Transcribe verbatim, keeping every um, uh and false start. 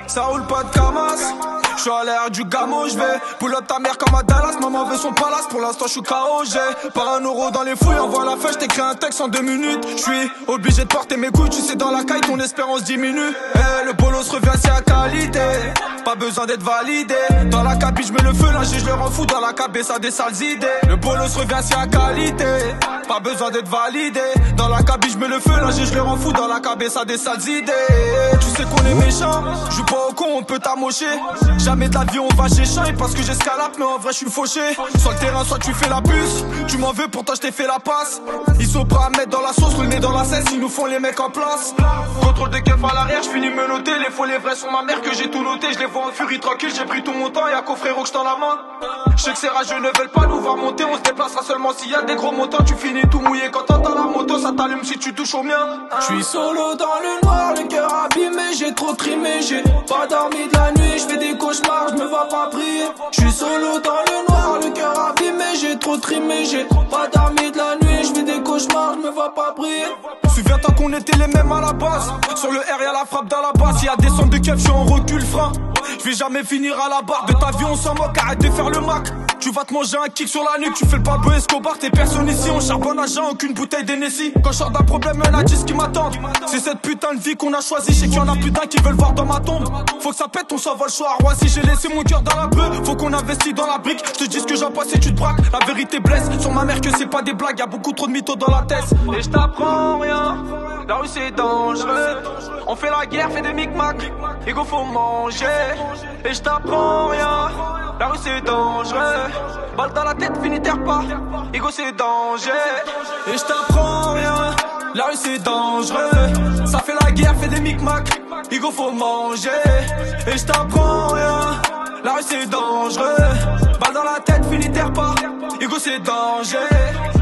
ça roule pas de camas. J'suis à l'air du gamo, j'vais pull up ta mère comme à Dallas. Maman veut son palace, pour l'instant j'suis K O. J'ai pas un euro dans les fouilles, envoie la feuille, j't'écris un texte en deux minutes. J'suis obligé de porter mes couilles, tu sais dans la caille ton espérance diminue. Eh, le bolos revient si à qualité, pas besoin d'être validé. Dans la cabine j'mets le feu, là je le rends fou. Dans la cabine ça des sales idées. Le bolos revient si à qualité, pas besoin d'être validé. Dans la cabine j'mets le feu, là je le rends fou. Dans la cabine ça des sales idées. Tu sais qu'on est méchant, joue pas au con, on peut t'amocher. Jamais de la vie on va chez Shine parce que j'escalape mais en vrai je suis fauché. Sur le terrain soit tu fais la puce, tu m'en veux pourtant je t'ai fait la passe. Ils sont prêts à mettre dans la sauce, le nez dans la cesse, ils nous font les mecs en place. Contrôle de keuf à l'arrière, je finis me noter. Les faux les vrais sont ma mère que j'ai tout noté. Je les vois en furie tranquille, j'ai pris tout mon temps. Y'a qu'au frérot que je tends la main. Je sais que ces rageux ne veulent pas nous voir monter. On se déplacera seulement s'il y a des gros montants. Tu finis tout mouillé quand t'entends la moto, ça t'allume si tu touches au mien. Je suis solo dans le noir, le cœur abîmé, j'ai trop trimé, j'ai pas dormi de la nuit, je fais des cauchemars, je me vois pas prier. Je suis solo dans le noir, le cœur abîmé, j'ai trop trimé, j'ai pas dormi de la nuit, je fais des cauchemars, je me vois pas prier. Souviens-toi qu'on était les mêmes à la base. Sur le R y'a la frappe dans la basse, y'a des sons de keuf, je suis en recul frein. Je vais jamais finir à la barre de ta vie, on s'en moque, arrête de faire le mac. Tu vas te manger un kick sur la nuque, tu fais le Pablo Escobar, t'es personne ici, on charbonne à jeun, aucune bouteille d'Hennessy. Quand je sors d'un problème, y'en a dix qui m'attendent. C'est cette putain de vie qu'on a choisi, je sais qu'il y en a putain qui veulent voir dans ma tombe. Faut que ça pète, on s'envole soit à Roissy, j'ai laissé mon cœur dans la beuh. Faut qu'on investit dans la brique, je te dis ce que j'en passe et tu te braques. La vérité blesse, sur ma mère que c'est pas des blagues, y'a beaucoup trop de mythos dans la tête. Et je t'apprends rien, la rue c'est dangereux. On fait la guerre, fait des micmacs, ego faut manger. Et je t'apprends rien, la rue c'est dangereux. Balle dans la tête, fini terre pas, ego c'est danger. Et je t'apprends rien, la rue c'est dangereux. Ça fait la guerre, fait des micmacs, ego faut manger. Et je t'apprends rien, la rue c'est dangereux. Balle dans la tête, fini terre pas, ego c'est danger.